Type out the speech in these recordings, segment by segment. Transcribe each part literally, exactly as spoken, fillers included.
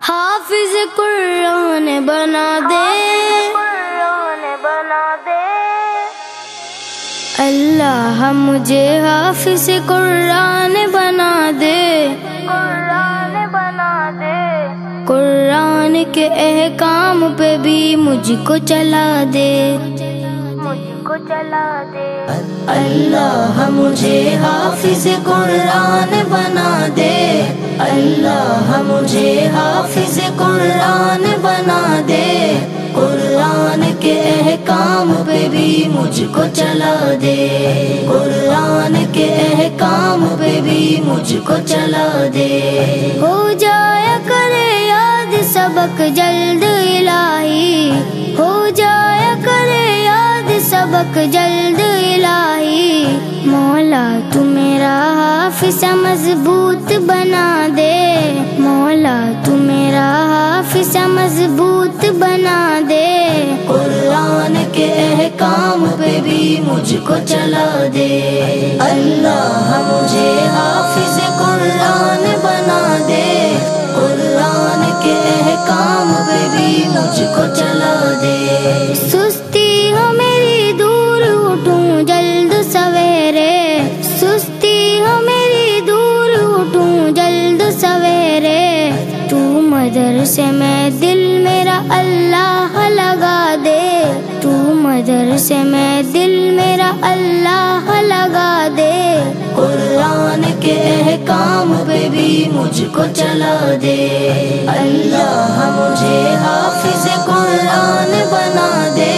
حافظ قرآن بنا دے اللہ مجھے حافظ قرآن بنا دے قرآن کے احکام پہ بھی مجھ کو چلا دے اللہ مجھے حافظ قرآن بنا دے اللہ مجھے حافظ قرآن بنا دے قرآن کے احکام پہ بھی مجھ کو چلا دے قرآن کے احکام پہ بھی مجھ کو چلا دے ہو جایا کرے یاد سبق جلد الہی ہو جایا کرے یاد سبق جلد الہی مولا تو میرا حافظ مضبوط بنا دے مولا تو میرا حافظ مضبوط بنا دے قرآن کے احکام پہ بھی مجھ کو چلا دے اللہ مجھے حافظ قرآن بنا دے قرآن کے احکام پہ بھی مجھ کو چلا دے سستی ہو میری دور اٹھوں جلد سویرے سستی ہو میری دور اٹھوں جلد سویرے تو مدرسے میں دل میرا اللہ لگا دے تو مدرسے میں دل میرا اللہ لگا دے قرآن کے احکام پہ بھی مجھ کو چلا دے اللہ مجھے حافظ قرآن بنا دے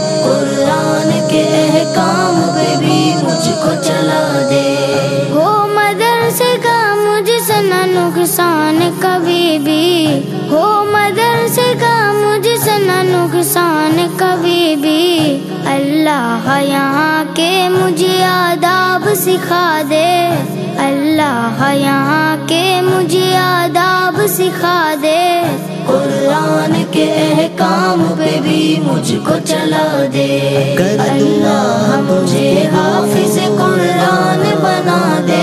قرآن کے احکام پہ بھی مجھ کو چلا دے ہو مدرسے کا مجھ سے نہ نقصان کبھی بھی ہو مدرسے کا مجھ سے نہ نقصان کبھی بھی اللہ یہاں کے مجھے آداب سکھا دے اللہ یہاں کے مجھے آداب سکھا دے قرآن کے احکام پہ بھی مجھ کو چلا دے اللہ مجھے حافظ قرآن بنا دے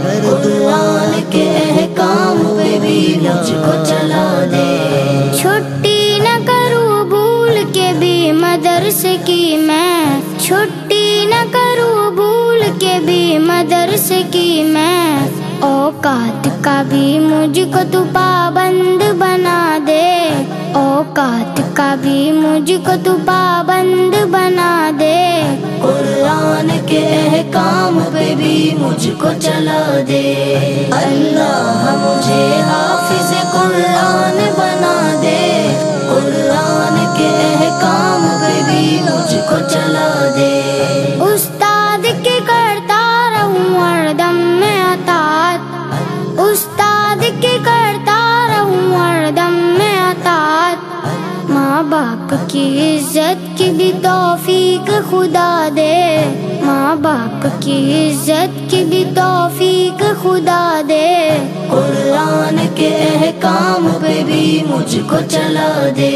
قرآن کے احکام پہ بھی مجھ کو چلا دے چھٹی نہ کروں بھول کے بھی مدرسے کی میں چھٹی نہ کروں بھول کے بھی مدرسے کی میں اوقات کا بھی مجھ کو تو پابند بنا دے اوقات کا بھی مجھ کو تو پابند بنا دے قرآن کے احکام پہ بھی مجھ کو چلا دے اللہ مجھے حافظ قرآن بنا دے قرآن کے احکام پہ بھی مجھ کو چلا دے استاد کے کرتا رہوں ہر دم میں اطاعت استاد کے کرتا رہوں ہر دم میں اطاعت ماں باپ کی عزت کی بھی توفیق خدا دے ماں باپ کی عزت کی بھی توفیق خدا دے قرآن کے احکام پہ بھی مجھ کو چلا دے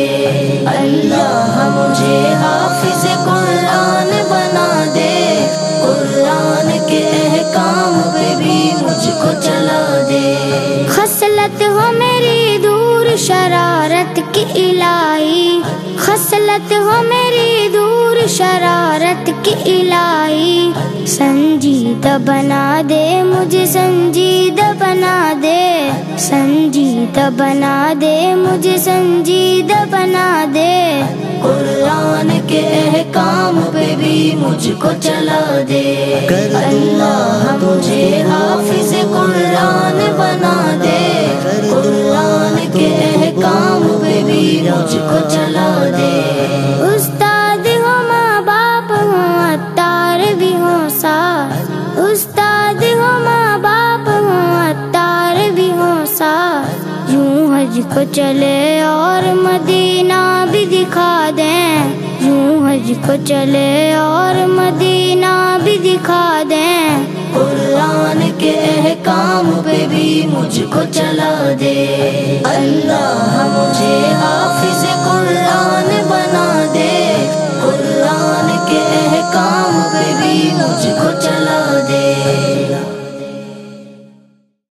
اللہ مجھے حافظ قرآن بنا دے قرآن کے احکام پہ بھی مجھ کو چلا دے خصلت ہو میری دور شرارت کی الہی خصلت ہو میری دور شرارت کی الہی سنجیدہ بنا دے مجھے سنجیدہ بنا دے سنجیدہ بنا دے مجھے سنجیدہ بنا دے قرآن کے احکام پہ بھی مجھ کو چلا دے اللہ مجھے حافظ قرآن بنا دے قرآن کے احکام پہ بھی مجھ کو چلا دے استاد ہو ماں باپ ہو عطار بھی ہو ساتھ استاد ہو ماں باپ ہو عطار بھی ہو ساتھ یوں حج کو چلے اور مدینہ بھی دکھا دیں یوں حج کو چلے اور مدینہ بھی دکھا دیں قرآن کے احکام پہ بھی مجھ کو چلا دے اللہ مجھے حافظ قرآن بنا دے قرآن کے احکام پہ بھی مجھ کو چلا دے